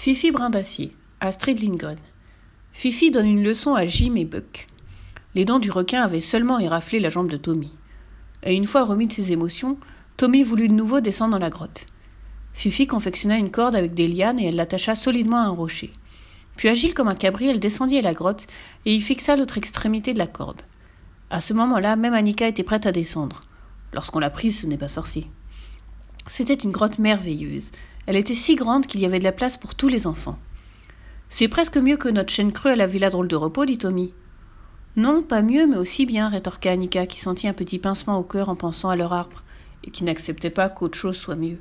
Fifi Brin d'Acier, Astrid Lindgren. Fifi donne une leçon à Jim et Buck. Les dents du requin avaient seulement éraflé la jambe de Tommy. Et une fois remis de ses émotions, Tommy voulut de nouveau descendre dans la grotte. Fifi confectionna une corde avec des lianes et elle l'attacha solidement à un rocher. Puis agile comme un cabri, elle descendit à la grotte et y fixa l'autre extrémité de la corde. À ce moment-là, même Annika était prête à descendre. Lorsqu'on l'a prise, ce n'est pas sorcier. C'était une grotte merveilleuse. Elle était si grande qu'il y avait de la place pour tous les enfants. « C'est presque mieux que notre chêne creux à la Villa Drôle de Repos, dit Tommy. « Non, pas mieux, mais aussi bien, rétorqua Annika, qui sentit un petit pincement au cœur en pensant à leur arbre, et qui n'acceptait pas qu'autre chose soit mieux.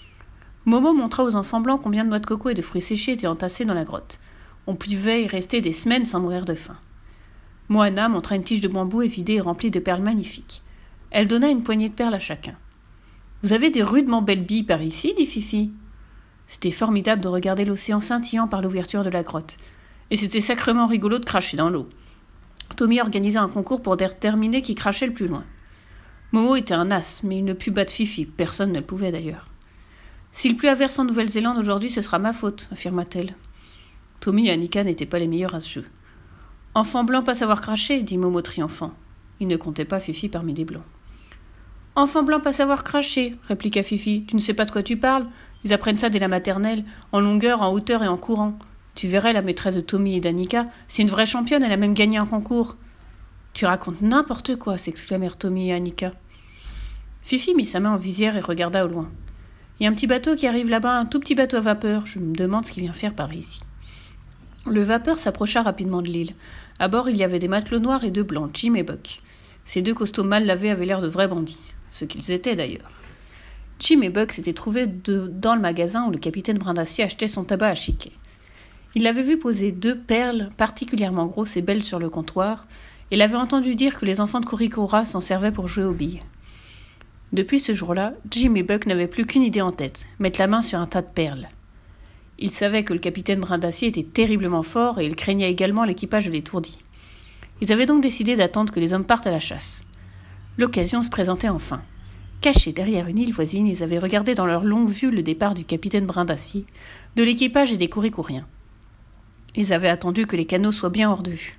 Momo montra aux enfants blancs combien de noix de coco et de fruits séchés étaient entassés dans la grotte. On pouvait y rester des semaines sans mourir de faim. Moana montra une tige de bambou évidée et remplie de perles magnifiques. Elle donna une poignée de perles à chacun. « Vous avez des rudement belles billes par ici, dit Fifi. C'était formidable de regarder l'océan scintillant par l'ouverture de la grotte. Et c'était sacrément rigolo de cracher dans l'eau. Tommy organisa un concours pour déterminer qui crachait le plus loin. Momo était un as, mais il ne put battre Fifi. Personne ne le pouvait d'ailleurs. S'il pleut à verse en Nouvelle-Zélande aujourd'hui, ce sera ma faute, affirma-t-elle. Tommy et Annika n'étaient pas les meilleurs à ce jeu. Enfant blanc pas savoir cracher, dit Momo triomphant. Il ne comptait pas Fifi parmi les blancs. Enfant blanc pas savoir cracher, répliqua Fifi. Tu ne sais pas de quoi tu parles. Ils apprennent ça dès la maternelle, en longueur, en hauteur et en courant. Tu verrais la maîtresse de Tommy et d'Annika, c'est une vraie championne, elle a même gagné un concours. Tu racontes n'importe quoi, s'exclamèrent Tommy et Annika. Fifi mit sa main en visière et regarda au loin. Il y a un petit bateau qui arrive là-bas, un tout petit bateau à vapeur. Je me demande ce qu'il vient faire par ici. Le vapeur s'approcha rapidement de l'île. À bord, il y avait des matelots noirs et deux blancs, Jim et Buck. Ces deux costauds mal lavés avaient l'air de vrais bandits, ce qu'ils étaient d'ailleurs. Jim et Buck s'étaient trouvés dans le magasin où le capitaine Brin d'Acier achetait son tabac à chiquet. Il l'avait vu poser 2 perles particulièrement grosses et belles sur le comptoir, et l'avait entendu dire que les enfants de Kurikura s'en servaient pour jouer aux billes. Depuis ce jour-là, Jim et Buck n'avaient plus qu'une idée en tête, mettre la main sur un tas de perles. Ils savaient que le capitaine Brin d'Acier était terriblement fort et ils craignaient également l'équipage de l'étourdi. Ils avaient donc décidé d'attendre que les hommes partent à la chasse. L'occasion se présentait enfin. Cachés derrière une île voisine, ils avaient regardé dans leur longue vue le départ du capitaine Brin d'Acier, de l'équipage et des Kurikuriens. Ils avaient attendu que les canots soient bien hors de vue.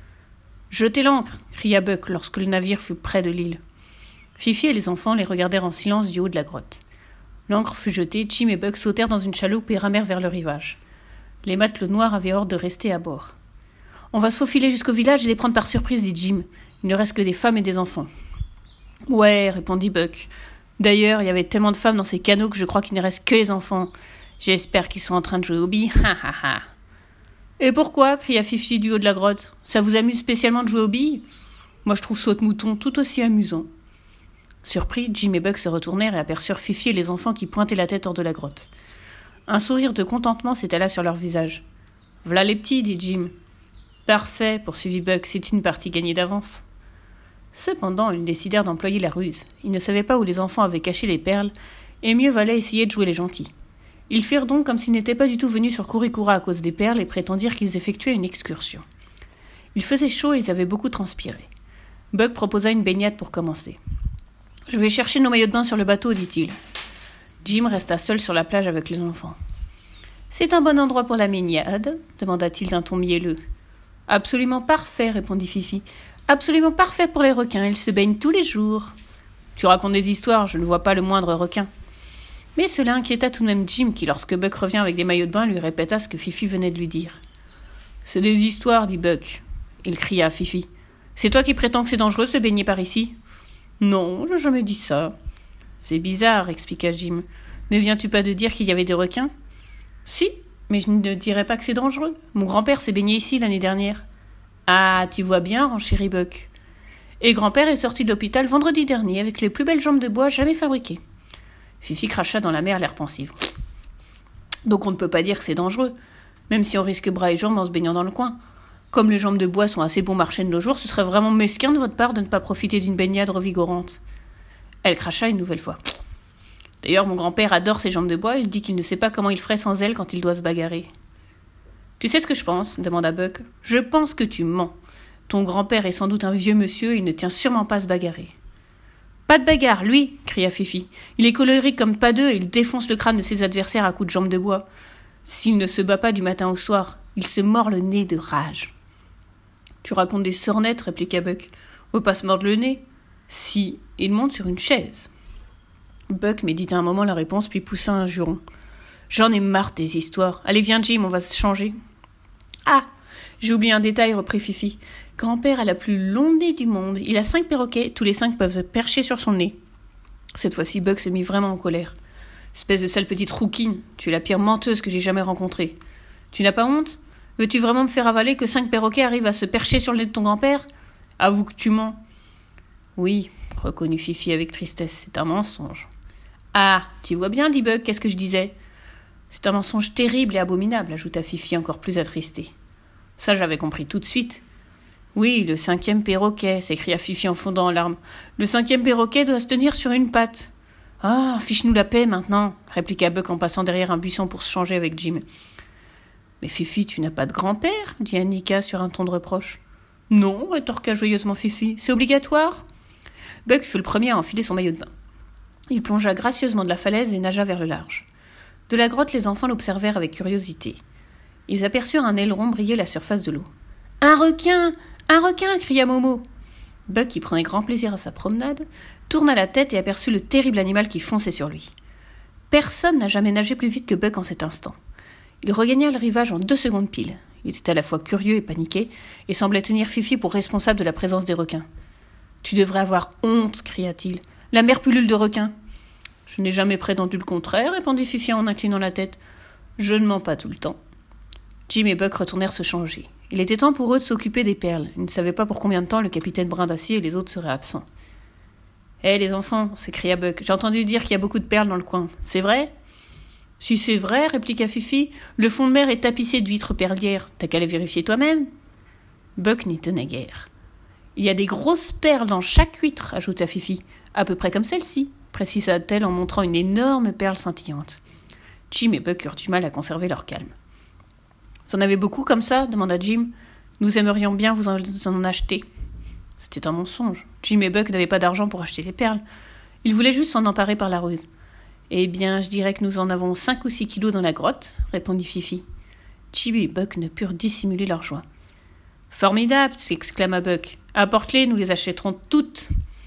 « Jetez l'ancre !» cria Buck lorsque le navire fut près de l'île. Fifi et les enfants les regardèrent en silence du haut de la grotte. L'ancre fut jetée, Jim et Buck sautèrent dans une chaloupe et ramèrent vers le rivage. Les matelots noirs avaient ordre de rester à bord. « On va se faufiler jusqu'au village et les prendre par surprise, dit Jim. Il ne reste que des femmes et des enfants. » « Ouais, répondit Buck. D'ailleurs, il y avait tellement de femmes dans ces canots que je crois qu'il ne reste que les enfants. J'espère qu'ils sont en train de jouer aux billes. Ha ha ha. Et pourquoi cria Fifi du haut de la grotte. Ça vous amuse spécialement de jouer aux billes? Moi, je trouve saute-mouton tout aussi amusant. Surpris, Jim et Buck se retournèrent et aperçurent Fifi et les enfants qui pointaient la tête hors de la grotte. Un sourire de contentement s'étala sur leur visage. V'là les petits, dit Jim. Parfait, poursuivit Buck, c'est une partie gagnée d'avance. Cependant, ils décidèrent d'employer la ruse. Ils ne savaient pas où les enfants avaient caché les perles, et mieux valait essayer de jouer les gentils. Ils firent donc comme s'ils n'étaient pas du tout venus sur Kurikura à cause des perles et prétendirent qu'ils effectuaient une excursion. Il faisait chaud et ils avaient beaucoup transpiré. Buck proposa une baignade pour commencer. « Je vais chercher nos maillots de bain sur le bateau, dit-il. » Jim resta seul sur la plage avec les enfants. « C'est un bon endroit pour la baignade ?» demanda-t-il d'un ton mielleux. « Absolument parfait, répondit Fifi. Absolument parfait pour les requins, ils se baignent tous les jours. Tu racontes des histoires, je ne vois pas le moindre requin. Mais cela inquiéta tout de même Jim, qui, lorsque Buck revint avec des maillots de bain, lui répéta ce que Fifi venait de lui dire. C'est des histoires, dit Buck. Il cria à Fifi. C'est toi qui prétends que c'est dangereux de se baigner par ici? Non, je n'ai jamais dit ça. C'est bizarre, expliqua Jim. Ne viens-tu pas de dire qu'il y avait des requins? Si, mais je ne dirais pas que c'est dangereux. Mon grand-père s'est baigné ici l'année dernière. Ah, tu vois bien, renchérit Buck. Et grand-père est sorti de l'hôpital vendredi dernier avec les plus belles jambes de bois jamais fabriquées. Fifi cracha dans la mer l'air pensif. Donc on ne peut pas dire que c'est dangereux, même si on risque bras et jambes en se baignant dans le coin. Comme les jambes de bois sont assez bon marché de nos jours, ce serait vraiment mesquin de votre part de ne pas profiter d'une baignade revigorante. Elle cracha une nouvelle fois. D'ailleurs, mon grand-père adore ses jambes de bois, il dit qu'il ne sait pas comment il ferait sans elles quand il doit se bagarrer. Tu sais ce que je pense? Demanda Buck. Je pense que tu mens. Ton grand-père est sans doute un vieux monsieur et il ne tient sûrement pas à se bagarrer. Pas de bagarre, lui, cria Fifi. Il est colérique comme pas deux et il défonce le crâne de ses adversaires à coups de jambes de bois. S'il ne se bat pas du matin au soir, il se mord le nez de rage. Tu racontes des sornettes, répliqua Buck. On ne peut pas se mordre le nez. Si, il monte sur une chaise. Buck médita un moment la réponse, puis poussa un juron. J'en ai marre des histoires. Allez, viens, Jim, on va se changer. Ah, j'ai oublié un détail, reprit Fifi. Grand-père a la plus longue nez du monde. Il a 5 perroquets, tous les 5 peuvent se percher sur son nez. Cette fois-ci, Buck s'est mis vraiment en colère. Espèce de sale petite rouquine, tu es la pire menteuse que j'ai jamais rencontrée. Tu n'as pas honte ? Veux-tu vraiment me faire avaler que 5 perroquets arrivent à se percher sur le nez de ton grand-père ? Avoue que tu mens. Oui, reconnut Fifi avec tristesse, c'est un mensonge. Ah, tu vois bien, dit Buck, qu'est-ce que je disais ? C'est un mensonge terrible et abominable, ajouta Fifi encore plus attristée. Ça, j'avais compris tout de suite. Oui, le 5e perroquet, s'écria Fifi en fondant en larmes. Le 5e perroquet doit se tenir sur une patte. Ah, fiche-nous la paix maintenant, répliqua Buck en passant derrière un buisson pour se changer avec Jim. Mais Fifi, tu n'as pas de grand-père, dit Annika sur un ton de reproche. Non, rétorqua joyeusement Fifi, c'est obligatoire. Buck fut le premier à enfiler son maillot de bain. Il plongea gracieusement de la falaise et nagea vers le large. De la grotte, les enfants l'observèrent avec curiosité. Ils aperçurent un aileron briller la surface de l'eau. « Un requin ! Un requin !» cria Momo. Buck, qui prenait grand plaisir à sa promenade, tourna la tête et aperçut le terrible animal qui fonçait sur lui. Personne n'a jamais nagé plus vite que Buck en cet instant. Il regagna le rivage en 2 secondes pile. Il était à la fois curieux et paniqué, et semblait tenir Fifi pour responsable de la présence des requins. « Tu devrais avoir honte !» cria-t-il. « La mère pullule de requins !»« Je n'ai jamais prétendu le contraire !» répondit Fifi en inclinant la tête. « Je ne mens pas tout le temps. » Jim et Buck retournèrent se changer. Il était temps pour eux de s'occuper des perles. Ils ne savaient pas pour combien de temps le capitaine Brin d'Acier et les autres seraient absents. « Hé, les enfants !» s'écria Buck. « J'ai entendu dire qu'il y a beaucoup de perles dans le coin. C'est vrai ?» « Si c'est vrai, répliqua Fifi, le fond de mer est tapissé d'huîtres perlières. T'as qu'à les vérifier toi-même. » Buck n'y tenait guère. « Il y a des grosses perles dans chaque huître, ajouta Fifi. À peu près comme celle-ci, précisa-t-elle en montrant une énorme perle scintillante. Jim et Buck eurent du mal à conserver leur calme. Vous en avez beaucoup comme ça ? Demanda Jim. Nous aimerions bien vous en acheter. C'était un mensonge. Jim et Buck n'avaient pas d'argent pour acheter les perles. Ils voulaient juste s'en emparer par la ruse. Eh bien, je dirais que nous en avons 5 ou 6 kilos dans la grotte, répondit Fifi. Jim et Buck ne purent dissimuler leur joie. Formidable, s'exclama Buck. Apporte-les, nous les achèterons toutes.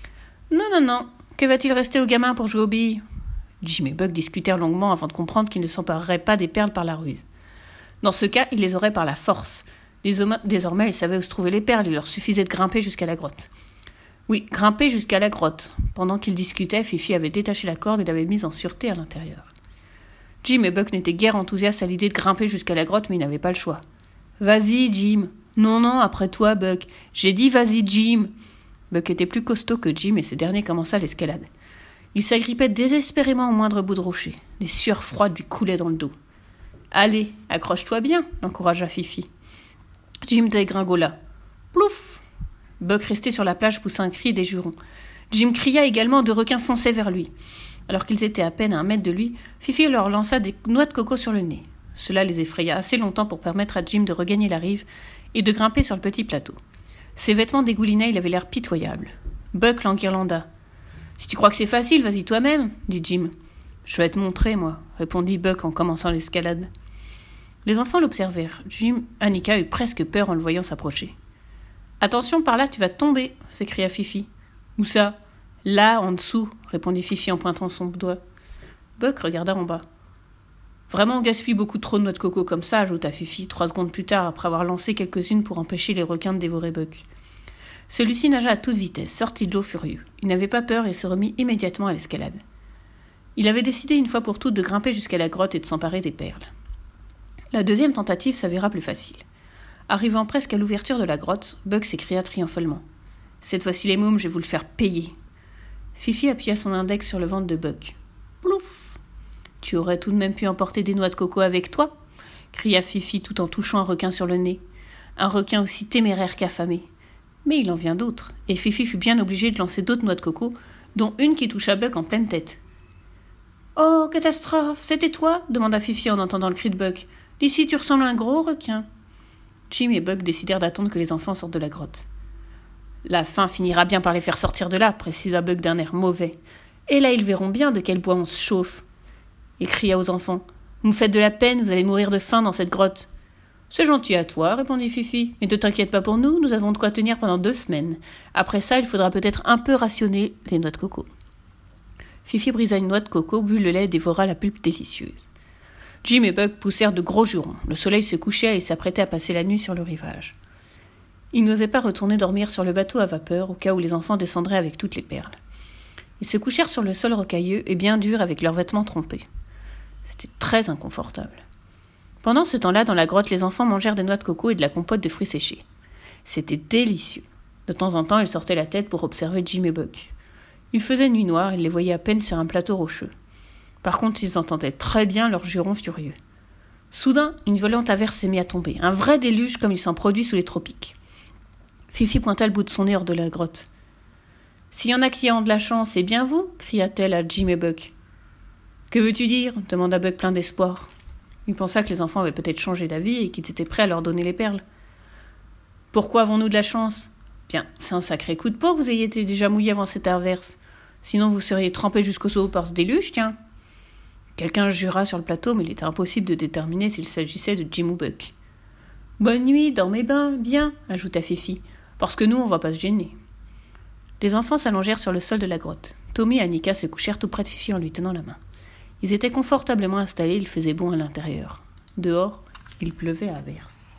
Non. Que va-t-il rester aux gamins pour jouer aux billes ? Jim et Buck discutèrent longuement avant de comprendre qu'ils ne s'empareraient pas des perles par la ruse. Dans ce cas, ils les auraient par la force. Désormais, ils savaient où se trouvaient les perles, il leur suffisait de grimper jusqu'à la grotte. Oui, grimper jusqu'à la grotte. Pendant qu'ils discutaient, Fifi avait détaché la corde et l'avait mise en sûreté à l'intérieur. Jim et Buck n'étaient guère enthousiastes à l'idée de grimper jusqu'à la grotte, mais ils n'avaient pas le choix. « Vas-y, Jim !»« Non, après toi, Buck. J'ai dit vas-y, Jim !» Buck était plus costaud que Jim et ce dernier commença l'escalade. Il s'agrippait désespérément au moindre bout de rocher. Des sueurs froides lui coulaient dans le dos. « Allez, accroche-toi bien !» l'encouragea Fifi. Jim dégringola. « Plouf !» Buck, resté sur la plage, poussa un cri et des jurons. Jim cria également, 2 requins fonçaient vers lui. Alors qu'ils étaient à peine à 1 mètre de lui, Fifi leur lança des noix de coco sur le nez. Cela les effraya assez longtemps pour permettre à Jim de regagner la rive et de grimper sur le petit plateau. Ses vêtements dégoulinaient, il avait l'air pitoyable. Buck l'enguirlanda. « Si tu crois que c'est facile, vas-y toi-même, » dit Jim. « Je vais te montrer, moi, » répondit Buck en commençant l'escalade. Les enfants l'observèrent. Annika eut presque peur en le voyant s'approcher. « Attention, par là, tu vas tomber !» s'écria Fifi. « Où ça ?»« Là, en dessous !» répondit Fifi en pointant son doigt. Buck regarda en bas. « Vraiment, on gaspille beaucoup trop de noix de coco comme ça !» ajouta Fifi 3 secondes plus tard, après avoir lancé quelques-unes pour empêcher les requins de dévorer Buck. Celui-ci nagea à toute vitesse, sortit de l'eau furieux. Il n'avait pas peur et se remit immédiatement à l'escalade. Il avait décidé une fois pour toutes de grimper jusqu'à la grotte et de s'emparer des perles. La deuxième tentative s'avéra plus facile. Arrivant presque à l'ouverture de la grotte, Buck s'écria triomphalement. « Cette fois-ci les mômes, je vais vous le faire payer !» Fifi appuya son index sur le ventre de Buck. « Plouf !»« Tu aurais tout de même pu emporter des noix de coco avec toi !» cria Fifi tout en touchant un requin sur le nez. Un requin aussi téméraire qu'affamé. Mais il en vient d'autres, et Fifi fut bien obligée de lancer d'autres noix de coco, dont une qui toucha Buck en pleine tête. « Oh, catastrophe, c'était toi ?» demanda Fifi en entendant le cri de Buck. « D'ici, tu ressembles à un gros requin. » Jim et Buck décidèrent d'attendre que les enfants sortent de la grotte. « La faim finira bien par les faire sortir de là, » précisa Buck d'un air mauvais. « Et là, ils verront bien de quel bois on se chauffe. » Il cria aux enfants. « Vous me faites de la peine, vous allez mourir de faim dans cette grotte. C'est gentil à toi, répondit Fifi. Mais ne t'inquiète pas pour nous, nous avons de quoi tenir pendant 2 semaines. Après ça, il faudra peut-être un peu rationner les noix de coco. Fifi brisa une noix de coco, but le lait et dévora la pulpe délicieuse. Jim et Buck poussèrent de gros jurons. Le soleil se couchait et s'apprêtait à passer la nuit sur le rivage. Ils n'osaient pas retourner dormir sur le bateau à vapeur au cas où les enfants descendraient avec toutes les perles. Ils se couchèrent sur le sol rocailleux et bien dur avec leurs vêtements trempés. C'était très inconfortable. Pendant ce temps-là, dans la grotte, les enfants mangèrent des noix de coco et de la compote de fruits séchés. C'était délicieux. De temps en temps, ils sortaient la tête pour observer Jim et Buck. Il faisait nuit noire, ils les voyaient à peine sur un plateau rocheux. Par contre, ils entendaient très bien leurs jurons furieux. Soudain, une violente averse se mit à tomber, un vrai déluge comme il s'en produit sous les tropiques. Fifi pointa le bout de son nez hors de la grotte. « S'il y en a qui ont de la chance, c'est bien vous » cria-t-elle à Jim et Buck. « Que veux-tu dire » demanda Buck plein d'espoir. Il pensa que les enfants avaient peut-être changé d'avis et qu'ils étaient prêts à leur donner les perles. « Pourquoi avons-nous de la chance ?»« Bien, c'est un sacré coup de peau que vous ayez été déjà mouillé avant cette averse. Sinon vous seriez trempés jusqu'au dos par ce déluge, tiens. » Quelqu'un jura sur le plateau, mais il était impossible de déterminer s'il s'agissait de Jim ou Buck. « Bonne nuit, dormez bien, ajouta Fifi, parce que nous, on va pas se gêner. » Les enfants s'allongèrent sur le sol de la grotte. Tommy et Annika se couchèrent tout près de Fifi en lui tenant la main. Ils étaient confortablement installés, il faisait bon à l'intérieur. Dehors, il pleuvait à verse.